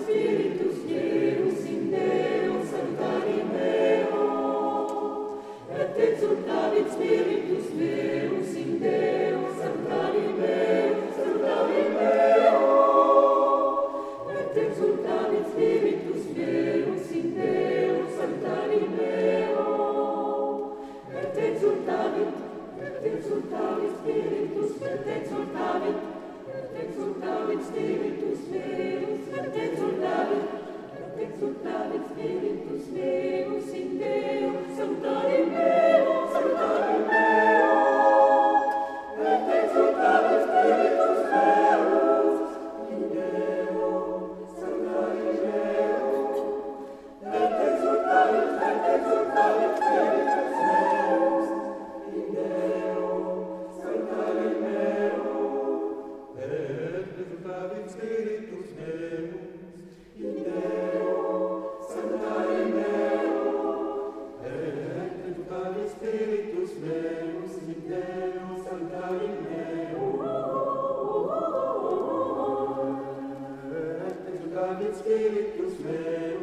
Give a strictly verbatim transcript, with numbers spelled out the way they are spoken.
Spiritus Deus in Deo salutari meo, et exultavit Spiritus Deus in Deo salutari meo, salutari meo, et exultavit Spiritus Deus in Deo salutari meo, et exultavit, et exultavit Spiritus, et exultavit, et exultavit Spiritus Deus, et exultavit, et exultavit Spiritus Deus in Deo salutari meo, salutari meo, et exultavit Spiritus Deus in Deo salutari meo, et exultavit, et exultavit Spiritus Deus in Deo salutari meo, et exultavit Spiritus Deus in Deo salutari meo, et exultavit Spiritus Deus in Deo salutari meo, et exultavit Spiritus Deus